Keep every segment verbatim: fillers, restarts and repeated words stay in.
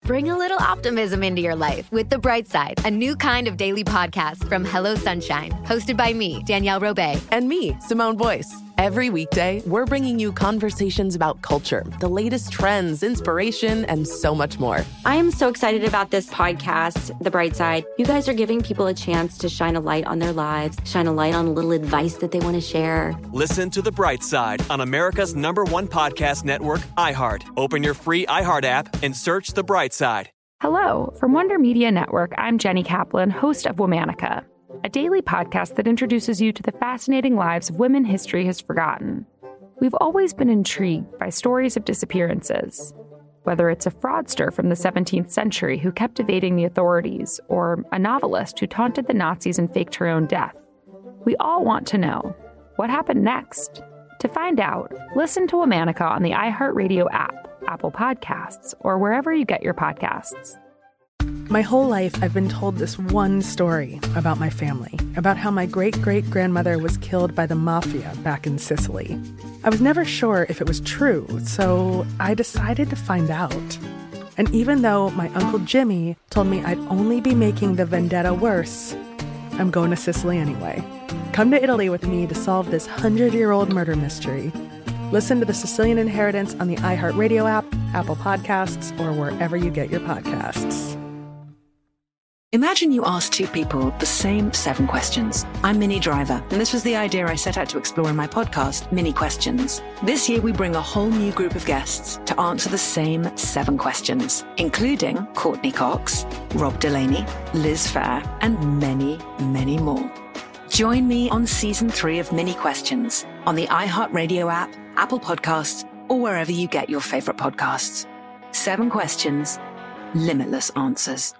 Bring a little optimism into your life with The Bright Side, a new kind of daily podcast from Hello Sunshine, hosted by me, Danielle Robay. And me, Simone Boyce. Every weekday, we're bringing you conversations about culture, the latest trends, inspiration, and so much more. I am so excited about this podcast, The Bright Side. You guys are giving people a chance to shine a light on their lives, shine a light on a little advice that they want to share. Listen to The Bright Side on America's number one podcast network, iHeart. Open your free iHeart app and search The Bright Side. Hello. From Wonder Media Network, I'm Jenny Kaplan, host of Womanica, a daily podcast that introduces you to the fascinating lives of women history has forgotten. We've always been intrigued by stories of disappearances, whether it's a fraudster from the seventeenth century who kept evading the authorities, or a novelist who taunted the Nazis and faked her own death. We all want to know, what happened next? To find out, listen to Womanica on the iHeartRadio app, Apple Podcasts, or wherever you get your podcasts. My whole life, I've been told this one story about my family, about how my great-great-grandmother was killed by the mafia back in Sicily. I was never sure if it was true, so I decided to find out. And even though my Uncle Jimmy told me I'd only be making the vendetta worse, I'm going to Sicily anyway. Come to Italy with me to solve this hundred-year-old murder mystery. Listen to The Sicilian Inheritance on the iHeartRadio app, Apple Podcasts, or wherever you get your podcasts. Imagine you ask two people the same seven questions. I'm Minnie Driver, and this was the idea I set out to explore in my podcast, Minnie Questions. This year, we bring a whole new group of guests to answer the same seven questions, including Courtney Cox, Rob Delaney, Liz Phair, and many, many more. Join me on season three of Minnie Questions on the iHeartRadio app, Apple Podcasts, or wherever you get your favorite podcasts. Seven questions, limitless answers.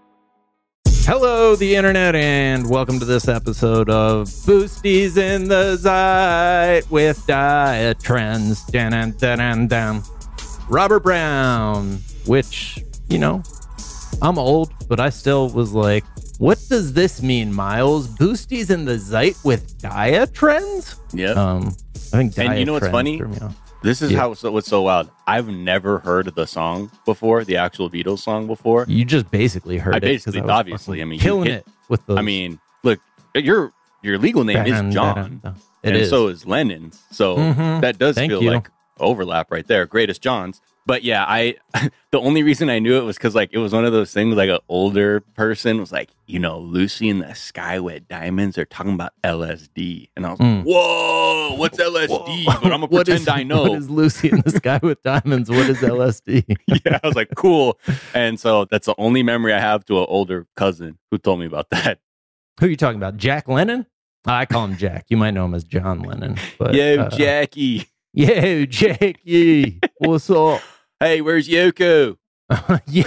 Hello, the internet, and welcome to this episode of Boosties in the Zeit with Diet Trends. Dun, dun, dun, dun. Robert Brown, which, you know, I'm old, but I still was like, what does this mean, Miles? Boosties in the Zeit with Diet Trends? Yeah. Um, I think Diet And you know what's funny? This is yeah. how so, what's so wild. I've never heard the song before, the actual Beatles song before. You just basically heard I it. basically, I obviously, I mean, killing hit, it with those. I mean, look, your your legal name Dun, is dun, John, dun, dun. It and is. so is Lennon's. So Mhm. that does Thank feel you. like overlap right there. Greatest Johns. But yeah, I the only reason I knew it was because like it was one of those things like an older person was like, you know, Lucy in the Sky with Diamonds are talking about L S D. And I was Mm. like, whoa, what's L S D? But I'm going to What pretend is- I know. What is Lucy in the Sky with Diamonds? What is L S D? Yeah, I was like, cool. And so that's the only memory I have to an older cousin who told me about that. Who are you talking about? Jack Lennon? I call him Jack. You might know him as John Lennon. But, Yo, uh, Jackie. Yo, Jackie. What's up? Hey, where's Yoko? yeah,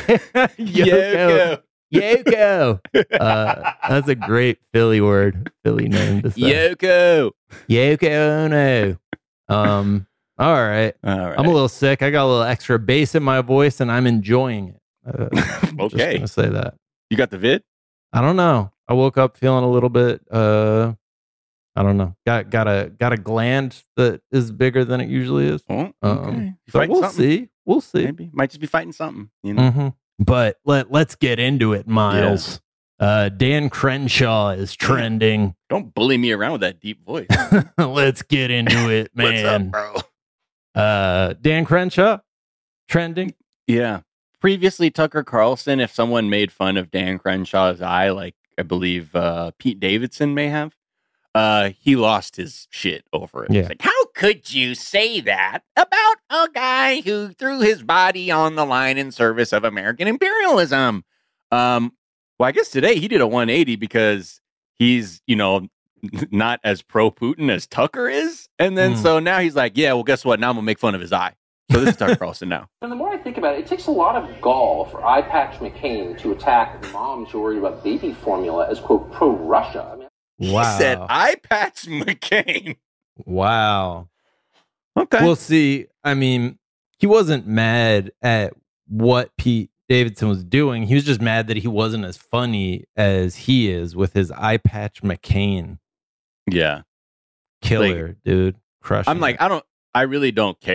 Yoko. Yoko. Uh, that's a great Philly word, Philly name to say. Yoko. Yoko Ono. Um, all right. All right. I'm a little sick. I got a little extra bass in my voice, and I'm enjoying it. Uh, I'm just Okay. gonna say that. You got the vid? I don't know. I woke up feeling a little bit. Uh, I don't know. Got got a got a gland that is bigger than it usually is. Oh, okay. Um, You so fighting we'll something? see. We'll see. Maybe. Might just be fighting something, you know? hmm But let let's get into it, Miles. Uh, Dan Crenshaw is trending. Don't bully me around with that deep voice. Let's get into it, man. What's up, bro? Uh, Dan Crenshaw trending. Yeah. Previously, Tucker Carlson, if someone made fun of Dan Crenshaw's eye, like I believe uh, Pete Davidson may have, uh, he lost his shit over it. Yeah. It's like, how could you say that about a guy who threw his body on the line in service of American imperialism? Um, well, I guess today he did a one eighty because he's, you know, not as pro-Putin as Tucker is. And then Mm. so now he's like, yeah, well, guess what? Now I'm going to make fun of his eye. So this is Tucker Carlson now. And the more I think about it, it takes a lot of gall for Eye Patch McCain to attack moms who are worried about baby formula as, quote, pro-Russia. I mean, Wow. He said, I patch McCain. Wow. Okay. We'll see. I mean, he wasn't mad at what Pete Davidson was doing. He was just mad that he wasn't as funny as he is with his Eye Patch McCain. Yeah. Killer, dude. Crushing I'm like, it. I don't, I really don't care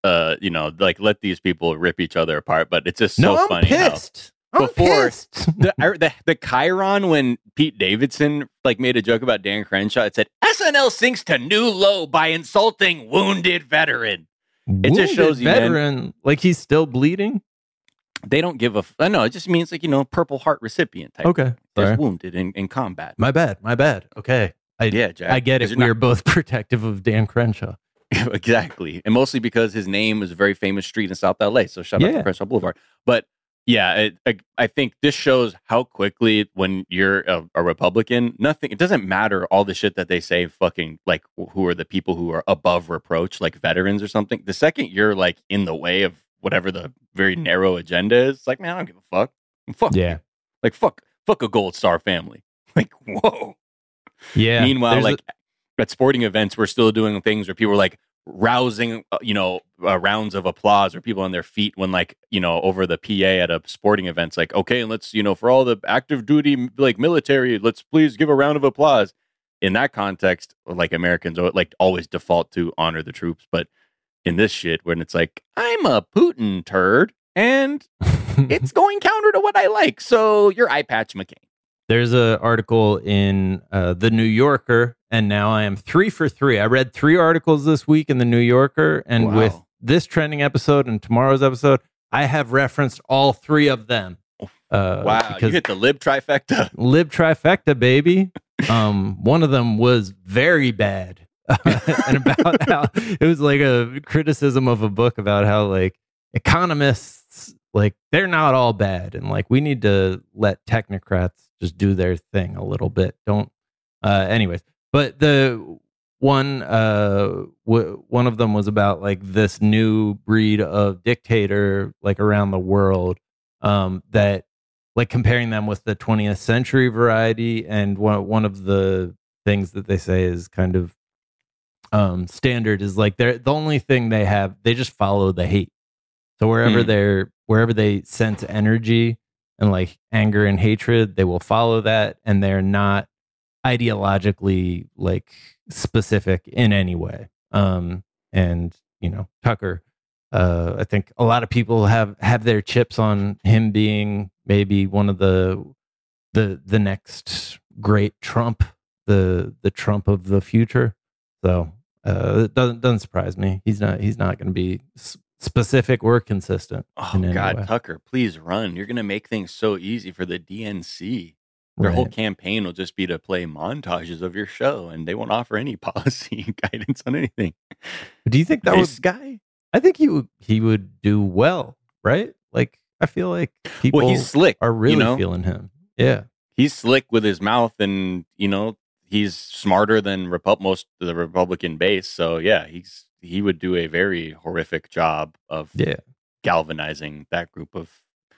uh, you know, like let these people rip each other apart. But it's just so no, I'm funny. Pissed. How I'm before pissed. the, the the Chiron when Pete Davidson like made a joke about Dan Crenshaw, it said S N L sinks to new low by insulting wounded veteran. Wounded it just shows you, veteran, man, like he's still bleeding. They don't give a. F- no, it just means like you know, Purple Heart recipient type. Okay, just wounded in, in combat. My bad. My bad. Okay, I, yeah, Jack, I get it. We are both protective of Dan Crenshaw. Exactly, and mostly because his name is a very famous street in South L A. So shout yeah. out to Crenshaw Boulevard. But yeah, it, I, I think this shows how quickly when you're a, a Republican, nothing. It doesn't matter all the shit that they say. Fucking like who are the people who are above reproach, like veterans or something. The second you're like in the way of whatever the very narrow agenda is, it's like, man, I don't give a fuck. Fuck. Yeah. Like, fuck, fuck a Gold Star family. Like, whoa. Yeah. Meanwhile, like a- at sporting events, we're still doing things where people are like rousing, uh, you know, uh, rounds of applause or people on their feet when like, you know, over the P A at a sporting event, it's like, okay, and let's, you know, for all the active duty, like military, let's please give a round of applause. In that context, like Americans like always default to honor the troops. But in this shit, when it's like, I'm a Putin turd and it's going counter to what I like. So you're Eye Patch McCain. There's an article in uh, The New Yorker, and now I am three for three. I read three articles this week in The New Yorker, and Wow. with this trending episode and tomorrow's episode, I have referenced all three of them. Uh, wow, you hit the lib trifecta. Lib trifecta, baby. Um, one of them was very bad. And about how it was like a criticism of a book about how like economists, like they're not all bad, and like we need to let technocrats just do their thing a little bit. Don't uh anyways, but the one uh w- one of them was about like this new breed of dictator like around the world, um that like comparing them with the twentieth century variety. And one one of the things that they say is kind of um standard is like they're the only thing they have, they just follow the hate. So wherever Hmm. they're wherever they sense energy and like anger and hatred, they will follow that, and they're not ideologically like specific in any way. Um and you know, Tucker, uh I think a lot of people have have their chips on him being maybe one of the the the next great Trump, the the Trump of the future. So uh, it doesn't doesn't surprise me. He's not he's not going to be s- specific or consistent. Oh in any God, way. Tucker, please run. You're gonna make things so easy for the D N C. Their Right. whole campaign will just be to play montages of your show, and they won't offer any policy guidance on anything. Do you think that this was? guy? I think he would he would do well, right? Like I feel like people Well, he's slick. are really you know? feeling him. Yeah. He's slick with his mouth, and you know he's smarter than Repu- most of the Republican base. So yeah, he's he would do a very horrific job of Yeah. galvanizing that group of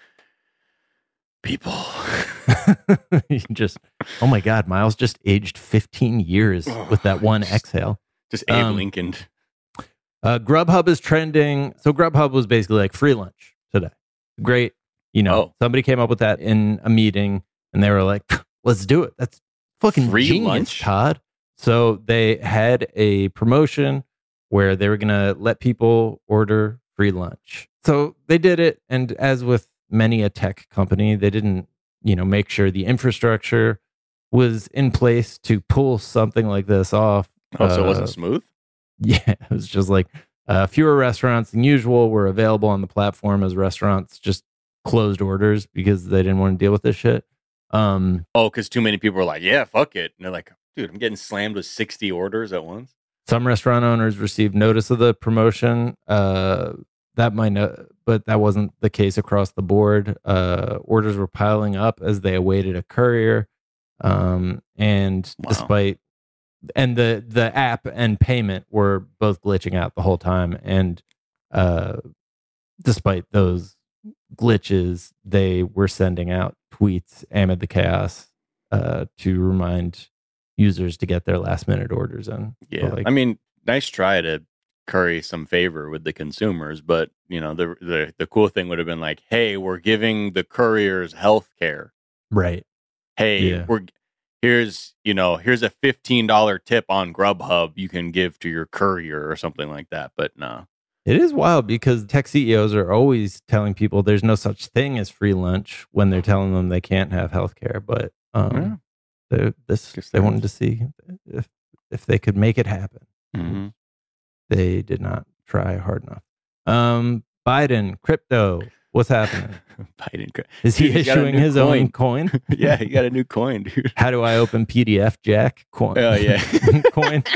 people. He just oh my God, Miles just aged fifteen years with that one exhale. Just Abe Um, Lincoln. Uh, Grubhub is trending. So Grubhub was basically like free lunch today. Great. You know, Oh. somebody came up with that in a meeting and they were like, let's do it. That's fucking Free genius, lunch? Todd. So they had a promotion where they were going to let people order free lunch. So they did it. And as with many a tech company, they didn't, you know, make sure the infrastructure was in place to pull something like this off. Oh, so it Uh, wasn't smooth? yeah, it was just like uh, fewer restaurants than usual were available on the platform as restaurants just closed orders because they didn't want to deal with this shit. Um, Oh, because too many people were like, yeah, fuck it. And they're like, dude, I'm getting slammed with sixty orders at once. some restaurant owners received notice of the promotion. Uh, that might not, but that wasn't the case across the board. Uh, orders were piling up as they awaited a courier. Um, and Wow. despite and the the app and payment were both glitching out the whole time, and uh despite those glitches, they were sending out tweets amid the chaos uh to remind users to get their last minute orders in. So, Yeah. like, I mean, nice try to curry some favor with the consumers, but you know, the the, the cool thing would have been like, hey, we're giving the couriers health care. right. Hey, Yeah. we're here's you know, here's a fifteen dollar tip on Grubhub you can give to your courier or something like that. But no. It is wild because tech C E Os are always telling people there's no such thing as free lunch when they're telling them they can't have healthcare. But um, yeah. they, this they wanted to see if if they could make it happen. Mm-hmm. They did not try hard enough. Um, Biden, crypto, what's happening? Biden, is he dude, issuing his coin. own coin? Yeah, he got a new coin, dude. How do I open P D F Jack coin? Oh yeah, coin.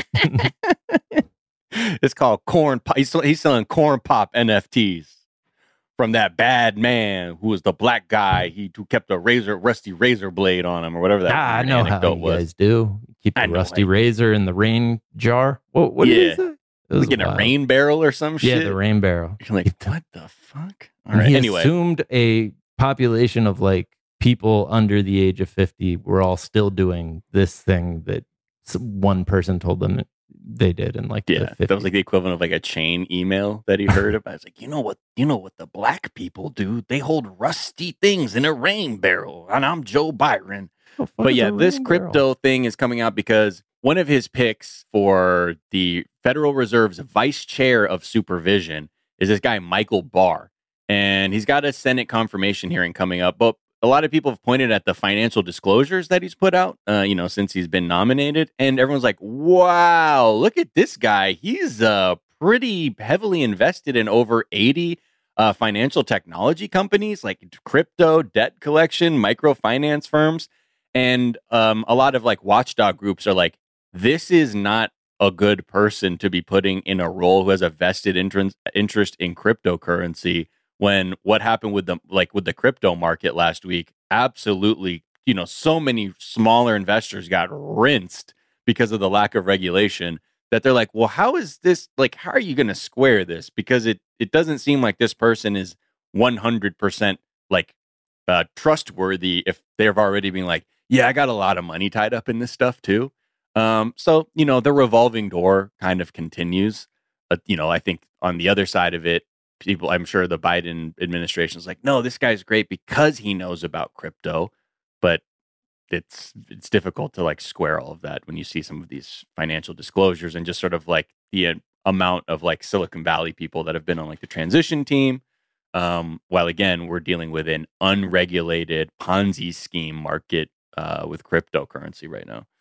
It's called corn pop. He's, he's selling corn pop N F Ts from that bad man who was the black guy. He who kept a razor, rusty razor blade on him, or whatever that. Ah, I know how you was. guys do. Keep the rusty razor in the rain jar. What? What yeah. is it? It was like in a rain barrel or some shit. Yeah, the rain barrel. You're like, what the fuck? All right. He anyway, assumed a population of like people under the age of fifty were all still doing this thing that one person told them that they did in like yeah, the that was like the equivalent of like a chain email that he heard about. It's like, you know what, you know what the black people do? They hold rusty things in a rain barrel, and I'm Joe Byron. Oh, but yeah, this crypto barrel? thing is coming out because one of his picks for the Federal Reserve's vice chair of supervision is this guy Michael Barr, and he's got a Senate confirmation hearing coming up. But a lot of people have pointed at the financial disclosures that he's put out, uh, you know, since he's been nominated. And everyone's like, wow, look at this guy. He's uh, pretty heavily invested in over eighty uh, financial technology companies like crypto, debt collection, microfinance firms. And um, a lot of like watchdog groups are like, this is not a good person to be putting in a role who has a vested interest interest in cryptocurrency. When what happened with the like with the crypto market last week, absolutely, you know, so many smaller investors got rinsed because of the lack of regulation that they're like, well, how is this like, how are you going to square this? Because it it doesn't seem like this person is one hundred percent like uh, trustworthy if they've already been like, yeah, I got a lot of money tied up in this stuff too. Um, so, you know, the revolving door kind of continues. But, you know, I think on the other side of it, people, I'm sure the Biden administration is like, no, this guy's great because he knows about crypto, but it's it's difficult to like square all of that when you see some of these financial disclosures and just sort of like the uh, amount of like Silicon Valley people that have been on like the transition team. Um, while again, we're dealing with an unregulated Ponzi scheme market uh, with cryptocurrency right now.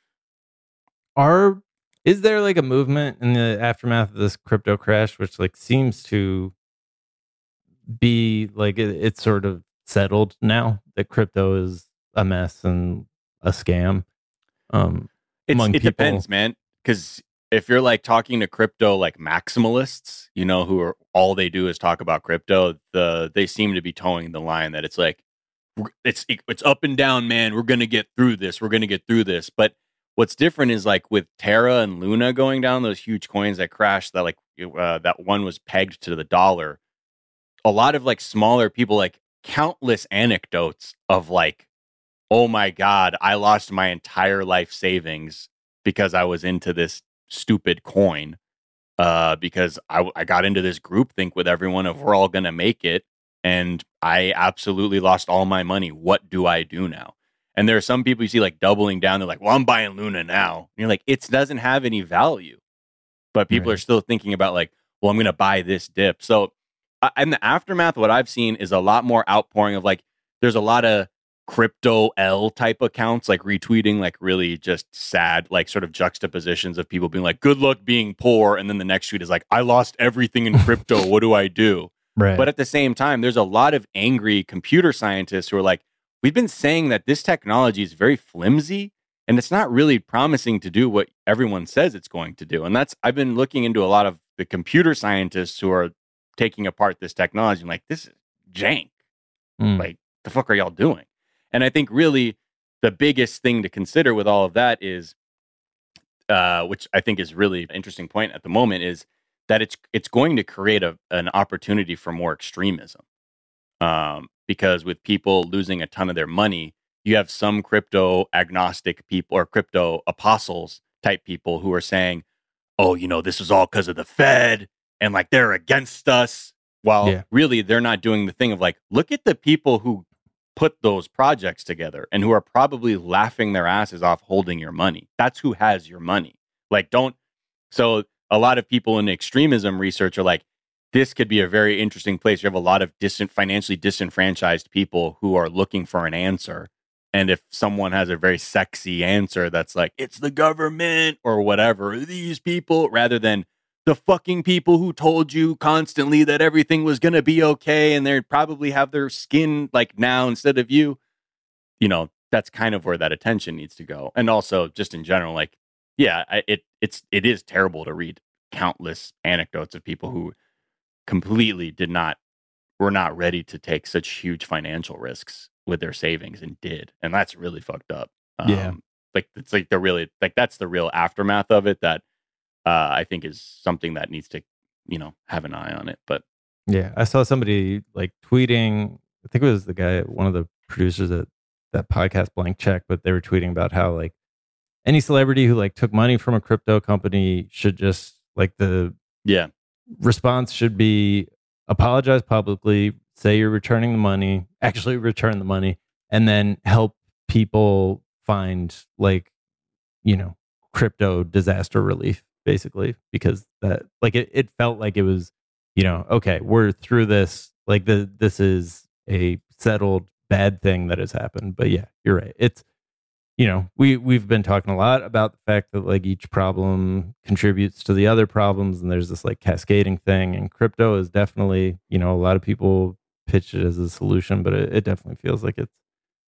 Are is there like a movement in the aftermath of this crypto crash, which like seems to be like it, it's sort of settled now that crypto is a mess and a scam? Um, it's, among it people. depends, man. Because if you're like talking to crypto like maximalists, you know, who are all they do is talk about crypto, the they seem to be towing the line that it's like it's it's up and down, man. We're gonna get through this. We're gonna get through this. But what's different is like with Terra and Luna going down, those huge coins that crashed. That like uh, that one was pegged to the dollar. A lot of like smaller people, like countless anecdotes of like, oh my God, I lost my entire life savings because I was into this stupid coin. Uh, because I, I got into this groupthink with everyone of we're all going to make it. And I absolutely lost all my money. What do I do now? And there are some people you see like doubling down. They're like, well, I'm buying Luna now. And you're like, it doesn't have any value. But people right. are still thinking about like, well, I'm going to buy this dip. So uh, in the aftermath, what I've seen is a lot more outpouring of like, there's a lot of crypto L type accounts like retweeting like really just sad, like sort of juxtapositions of people being like, good luck being poor. And then the next tweet is like, I lost everything in crypto. What do I do? Right. But at the same time, there's a lot of angry computer scientists who are like, we've been saying that this technology is very flimsy and it's not really promising to do what everyone says it's going to do. And that's, I've been looking into a lot of the computer scientists who are taking apart this technology and like, this is jank. Mm. Like, the fuck are y'all doing? And I think really the biggest thing to consider with all of that is, uh, which I think is really an interesting point at the moment, is that it's it's going to create a, an opportunity for more extremism. Um, because with people losing a ton of their money, you have some crypto agnostic people or crypto apostles type people who are saying, oh, you know, this is all because of the Fed and like they're against us. While yeah. really they're not doing the thing of like, look at the people who put those projects together and who are probably laughing their asses off holding your money. That's who has your money. Like, don't. So a lot of people in extremism research are like, this could be a very interesting place. You have a lot of dis- financially disenfranchised people who are looking for an answer. And if someone has a very sexy answer that's like, it's the government or whatever, these people, rather than the fucking people who told you constantly that everything was going to be okay and they'd probably have their skin like now instead of you, you know, that's kind of where that attention needs to go. And also just in general, like, yeah, I, it it's it is terrible to read countless anecdotes of people who completely did not, were not ready to take such huge financial risks with their savings and did. And that's really fucked up. Um, Yeah. Like, it's like the really, like, that's the real aftermath of it that uh, I think is something that needs to, you know, have an eye on it. But Yeah, I saw somebody like tweeting, I think it was the guy, one of the producers at that podcast Blank Check, but they were tweeting about how like any celebrity who like took money from a crypto company should just like the yeah response should be apologize publicly, say you're returning the money, actually return the money, and then help people find like, you know, crypto disaster relief, basically, because that like it, it felt like it was, you know, okay, we're through this, like the this is a settled bad thing that has happened. But yeah, you're right. It's, you know, we we've been talking a lot about the fact that like each problem contributes to the other problems, and there's this like cascading thing. And crypto is definitely, you know, a lot of people pitch it as a solution, but it, it definitely feels like it's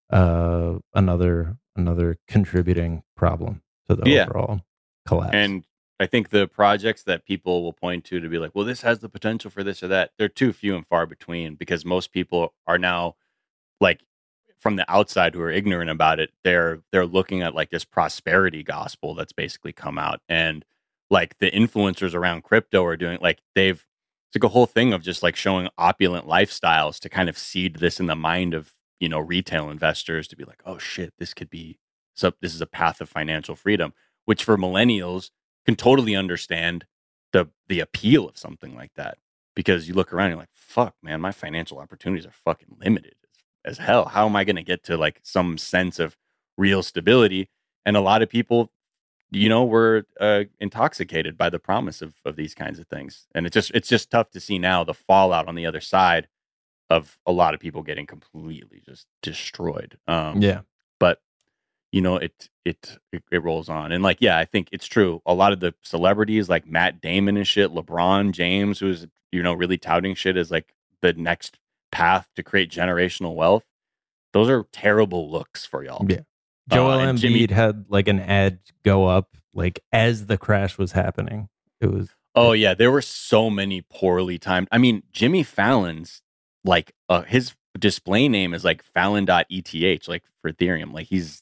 uh, another another contributing problem to the Yeah. overall collapse. And I think the projects that people will point to to be like, well, this has the potential for this or that, they're too few and far between, because most people are now like, from the outside who are ignorant about it, they're they're looking at like this prosperity gospel that's basically come out, and like the influencers around crypto are doing like they've it's like a whole thing of just like showing opulent lifestyles to kind of seed this in the mind of, you know, retail investors to be like, oh shit, this could be so this is a path of financial freedom, which for millennials can totally understand the the appeal of something like that, because you look around and you're like, fuck man, my financial opportunities are fucking limited as hell. How am I going to get to like some sense of real stability? And a lot of people, you know, were uh, intoxicated by the promise of, of these kinds of things. And it's just, it's just tough to see now the fallout on the other side of a lot of people getting completely just destroyed. Um, yeah. But you know, it, it, it, it rolls on. And like, yeah, I think it's true. A lot of the celebrities like Matt Damon and shit, LeBron James, who's, you know, really touting shit as like the next path to create generational wealth, those are terrible looks for y'all. Yeah. Joel uh, Embiid Jimmy, had like an ad go up like as the crash was happening. It was oh yeah, there were so many poorly timed. I mean, Jimmy Fallon's like uh, his display name is like Fallon dot E T H, like for Ethereum. Like he's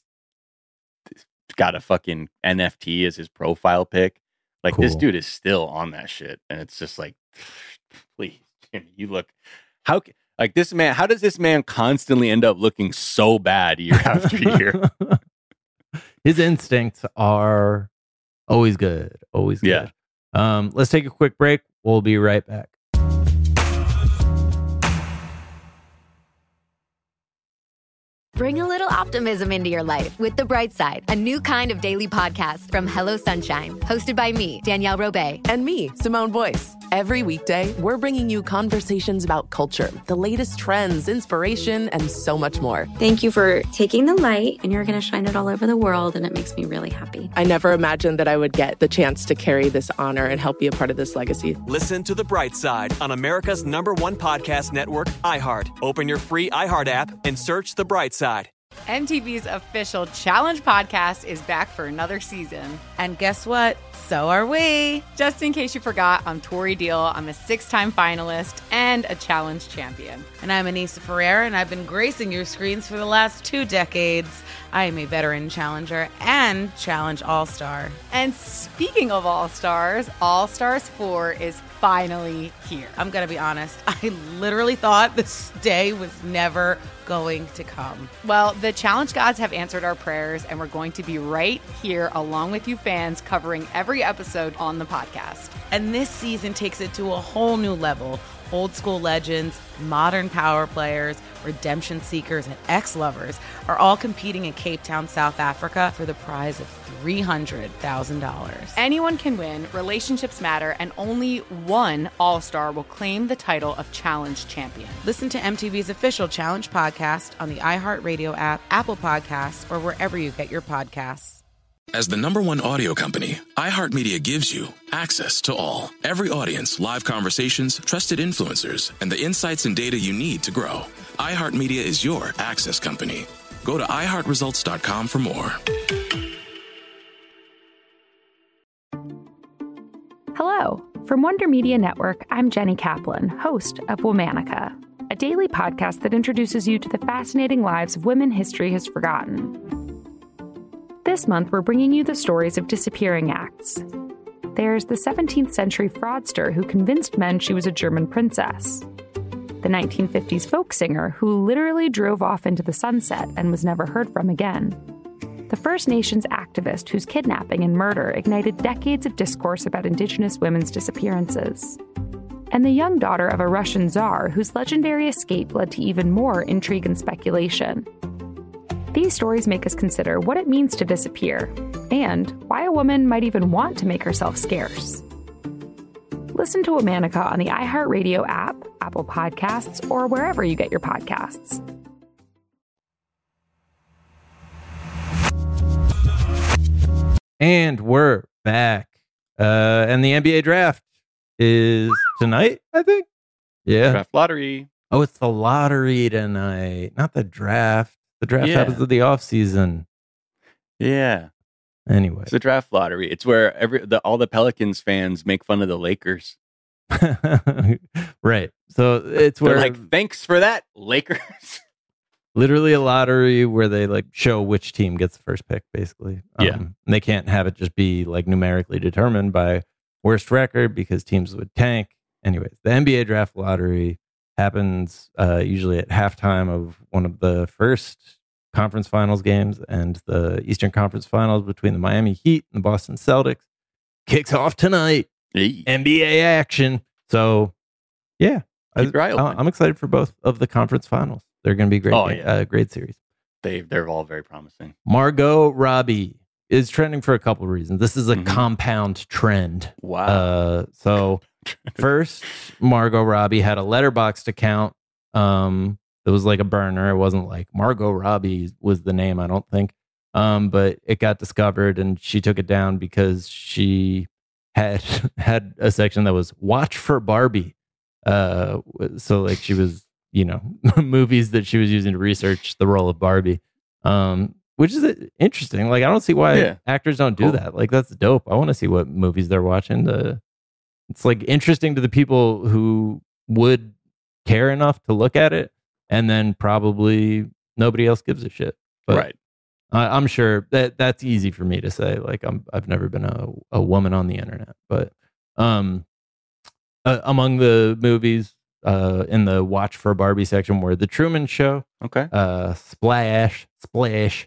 got a fucking N F T as his profile pic. Like Cool. This dude is still on that shit, and it's just like, please, Jimmy, you look how. Like this man, how does this man constantly end up looking so bad year after year? His instincts are always good, always good. Yeah. Um, let's take a quick break. We'll be right back. Bring a little optimism into your life with The Bright Side, a new kind of daily podcast from Hello Sunshine, hosted by me, Danielle Robay. And me, Simone Boyce. Every weekday, we're bringing you conversations about culture, the latest trends, inspiration, and so much more. Thank you for taking the light, and you're going to shine it all over the world, and it makes me really happy. I never imagined that I would get the chance to carry this honor and help be a part of this legacy. Listen to The Bright Side on America's number one podcast network, iHeart. Open your free iHeart app and search The Bright Side. M T V's official Challenge podcast is back for another season. And guess what? So are we. Just in case you forgot, I'm Tori Deal. I'm a six-time finalist and a challenge champion. And I'm Anissa Ferreira, and I've been gracing your screens for the last two decades. I am a veteran challenger and challenge all-star. And speaking of all-stars, All-Stars four is finally here. I'm going to be honest. I literally thought this day was never going to come. Well, the challenge gods have answered our prayers, and we're going to be right here along with you fans covering every episode on the podcast. And this season takes it to a whole new level. Old school legends, modern power players, redemption seekers, and ex-lovers are all competing in Cape Town, South Africa for the prize of three hundred thousand dollars. Anyone can win, relationships matter, and only one All-Star will claim the title of Challenge Champion. Listen to M T V's official Challenge podcast on the iHeartRadio app, Apple Podcasts, or wherever you get your podcasts. As the number one audio company, iHeartMedia gives you access to all. Every audience, live conversations, trusted influencers, and the insights and data you need to grow. iHeartMedia is your access company. Go to i heart results dot com for more. Hello. From Wonder Media Network, I'm Jenny Kaplan, host of Womanica, a daily podcast that introduces you to the fascinating lives of women history has forgotten. This month, we're bringing you the stories of disappearing acts. There's the seventeenth century fraudster who convinced men she was a German princess. The nineteen fifties folk singer who literally drove off into the sunset and was never heard from again. The First Nations activist whose kidnapping and murder ignited decades of discourse about Indigenous women's disappearances. And the young daughter of a Russian czar whose legendary escape led to even more intrigue and speculation. These stories make us consider what it means to disappear and why a woman might even want to make herself scarce. Listen to Womanica on the iHeartRadio app, Apple Podcasts, or wherever you get your podcasts. And we're back. Uh, and the N B A draft is tonight, I think. Yeah. Draft lottery. Oh, it's the lottery tonight, not the draft. The draft Yeah. happens in the off season. Yeah. Anyway, It's the draft lottery. It's where every the, all the Pelicans fans make fun of the Lakers. right. So it's They're where like, thanks for that, Lakers. literally a lottery where they like show which team gets the first pick, basically. Yeah. Um, and they can't have it just be like numerically determined by worst record because teams would tank. Anyways, the N B A draft lottery happens uh, usually at halftime of one of the first conference finals games, and the Eastern Conference Finals between the Miami Heat and the Boston Celtics kicks off tonight. Hey. N B A action. So, yeah, I, Keep your eye open. I'm excited for both of the conference finals. They're going to be great, Oh, game- yeah. uh, great series. They they're all very promising. Margot Robbie is trending for a couple of reasons. This is a Mhm. compound trend. Wow. Uh, so first, Margot Robbie had a Letterboxd account. Um, it was like a burner. It wasn't like Margot Robbie was the name, I don't think. Um, but it got discovered, and she took it down because she had had a section that was "Watch for Barbie." Uh, so like she was, you know, movies that she was using to research the role of Barbie. Um, which is interesting. Like I don't see why Yeah. actors don't do Cool. that. Like that's dope. I want to see what movies they're watching. To, it's like interesting to the people who would care enough to look at it, and then probably nobody else gives a shit. But right. I, I'm sure that that's easy for me to say. Like I'm, I've never been a, a woman on the internet, but um, uh, among the movies uh, in the Watch for Barbie section were The Truman Show, Okay. uh, Splash, Splash,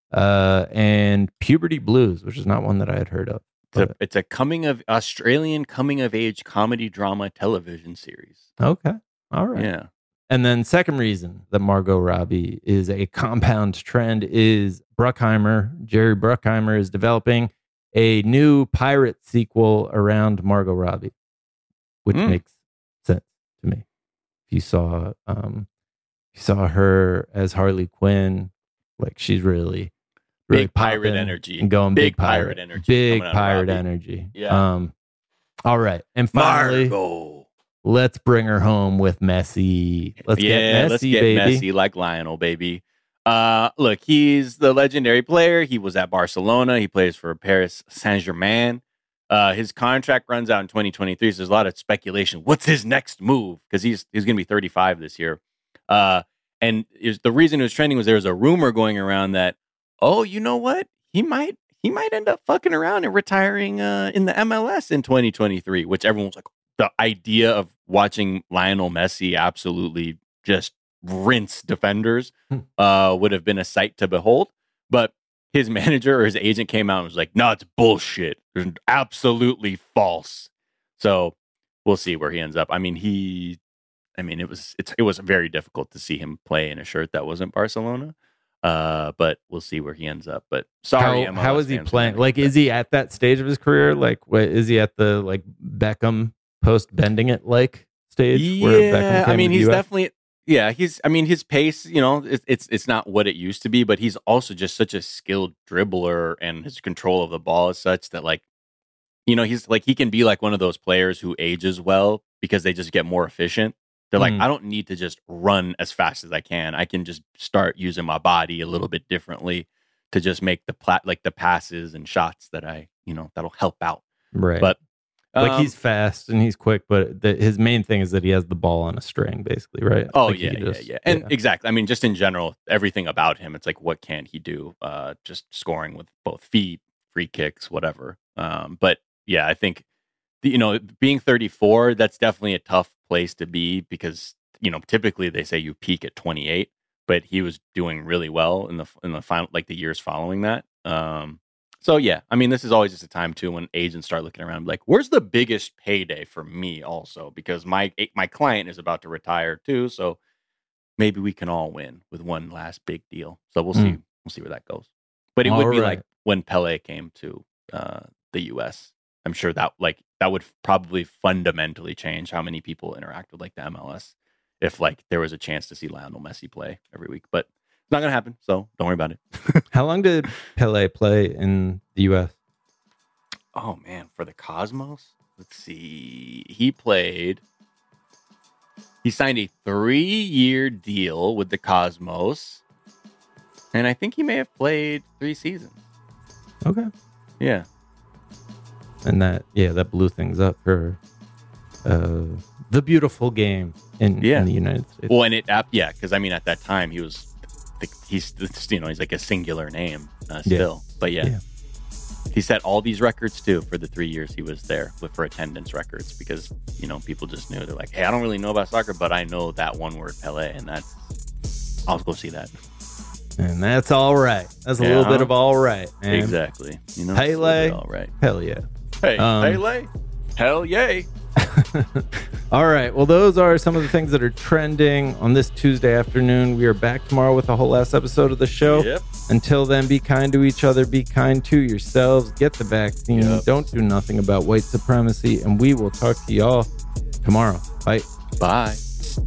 uh, and Puberty Blues, which is not one that I had heard of. It's a, But, it's a coming of Australian coming of age comedy drama television series. okay, all right. Yeah. And then second reason that Margot Robbie is a compound trend is Bruckheimer. Jerry Bruckheimer is developing a new pirate sequel around Margot Robbie, which Mm. makes sense to me. If you saw, um, if you saw her as Harley Quinn, like she's really, really Big pirate popping energy. and going big, Big pirate pirate energy big coming out of pirate Robbie. energy. Yeah. Um. All right, and finally. Margot. Let's bring her home with Messi. Let's yeah, get Messi, let's get baby. Messi like Lionel, baby. Uh, look, he's the legendary player. He was at Barcelona. He plays for Paris Saint-Germain. Uh, his contract runs out in twenty twenty-three. So there's a lot of speculation. What's his next move? Because he's he's going to be thirty-five this year. Uh, and is the reason it was trending was there was a rumor going around that, oh, you know what? He might he might end up fucking around and retiring uh, in the M L S in twenty twenty-three, which everyone was like, the idea of watching Lionel Messi absolutely just rinse defenders uh, would have been a sight to behold. But his manager or his agent came out and was like, no, it's bullshit. It's absolutely false. So we'll see where he ends up. I mean, he I mean, it was it's it was very difficult to see him play in a shirt that wasn't Barcelona. Uh, but we'll see where he ends up. But sorry, how, how is he playing? Like, is he at that stage of his career? Like, what, is he at the like Beckham post bending it like stage? Yeah, where Beckham came I mean, to he's U S? definitely. Yeah, he's. I mean, his pace. You know, it's, it's it's not what it used to be, but he's also just such a skilled dribbler, and his control of the ball is such that, like, you know, he's like he can be like one of those players who ages well because they just get more efficient. They're like, Mm. I don't need to just run as fast as I can. I can just start using my body a little bit differently to just make the plat like the passes and shots that I, you know, that'll help out. Right. But like um, he's fast and he's quick, but the, his main thing is that he has the ball on a string, basically, right? Oh Like, he yeah, can yeah, just- yeah, and exactly. I mean, just in general, everything about him, it's like, what can he do? Uh, just scoring with both feet, free kicks, whatever. Um, but yeah, I think the, you know, being thirty-four, that's definitely a tough place to be because you know typically they say you peak at twenty-eight, but he was doing really well in the in the final like the years following that. Um, so yeah, I mean, this is always just a time too when agents start looking around, like, where's the biggest payday for me? Also, because my my client is about to retire too, so maybe we can all win with one last big deal. So we'll see. Mm. We'll see where that goes. But it All would be right. like when Pele came to uh, the U S. I'm sure that like that would probably fundamentally change how many people interact with like the M L S if like there was a chance to see Lionel Messi play every week. But it's not gonna happen, so don't worry about it. How long did Pele play in the U S? Oh man, for the Cosmos, let's see. He played. He signed a three-year deal with the Cosmos, and I think he may have played three seasons. Okay. Yeah. And that, yeah, that blew things up for uh, the beautiful game in, Yeah. in the United States. Well, and it, uh, yeah, because I mean, at that time, he was, he's, you know, he's like a singular name uh, Yeah. still. But yeah. Yeah. He set all these records too for the three years he was there with for attendance records because, you know, people just knew. They're like, hey, I don't really know about soccer, but I know that one word Pele, and that's, I'll go see that. And that's all right. That's a Yeah. little bit of all right. man. Exactly. You know, it's a little Pele, bit all right. hell yeah. Hey, Um, Pele, hell yay. All right. Well, those are some of the things that are trending on this Tuesday afternoon. We are back tomorrow with a whole last episode of the show. Yep. Until then, be kind to each other. Be kind to yourselves. Get the vaccine. Yep. Don't do nothing about white supremacy. And we will talk to y'all tomorrow. Bye. Bye.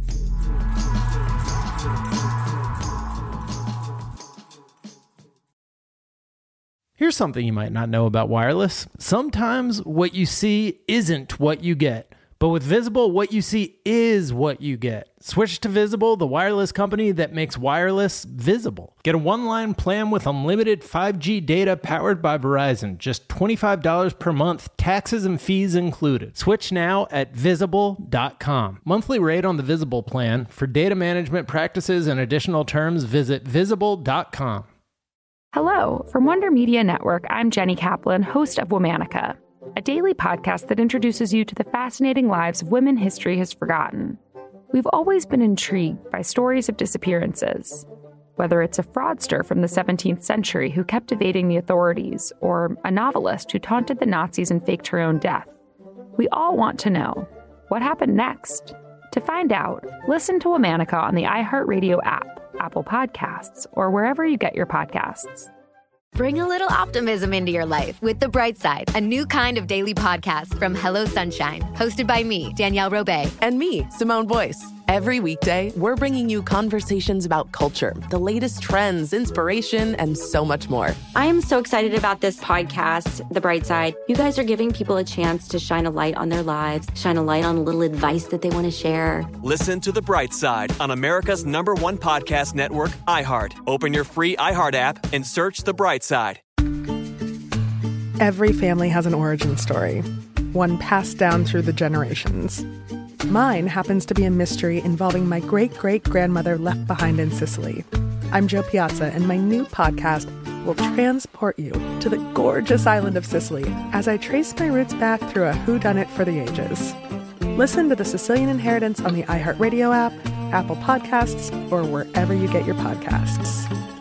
Here's something you might not know about wireless. Sometimes what you see isn't what you get. But with Visible, what you see is what you get. Switch to Visible, the wireless company that makes wireless visible. Get a one-line plan with unlimited five G data powered by Verizon. Just twenty-five dollars per month, taxes and fees included. Switch now at visible dot com. Monthly rate on the Visible plan. For data management practices and additional terms, visit visible dot com. Hello, from Wonder Media Network, I'm Jenny Kaplan, host of Womanica, a daily podcast that introduces you to the fascinating lives of women history has forgotten. We've always been intrigued by stories of disappearances, whether it's a fraudster from the seventeenth century who kept evading the authorities, or a novelist who taunted the Nazis and faked her own death. We all want to know, what happened next? To find out, listen to Womanica on the iHeartRadio app, Apple Podcasts, or wherever you get your podcasts. Bring a little optimism into your life with The Bright Side, a new kind of daily podcast from Hello Sunshine, hosted by me, Danielle Robay. And me, Simone Boyce. Every weekday, we're bringing you conversations about culture, the latest trends, inspiration, and so much more. I am so excited about this podcast, The Bright Side. You guys are giving people a chance to shine a light on their lives, shine a light on a little advice that they want to share. Listen to The Bright Side on America's number one podcast network, iHeart. Open your free iHeart app and search The Bright Side. Every family has an origin story, one passed down through the generations. Mine happens to be a mystery involving my great-great-grandmother left behind in Sicily. I'm Jo Piazza, and my new podcast will transport you to the gorgeous island of Sicily as I trace my roots back through a whodunit for the ages. Listen to The Sicilian Inheritance on the iHeartRadio app, Apple Podcasts, or wherever you get your podcasts.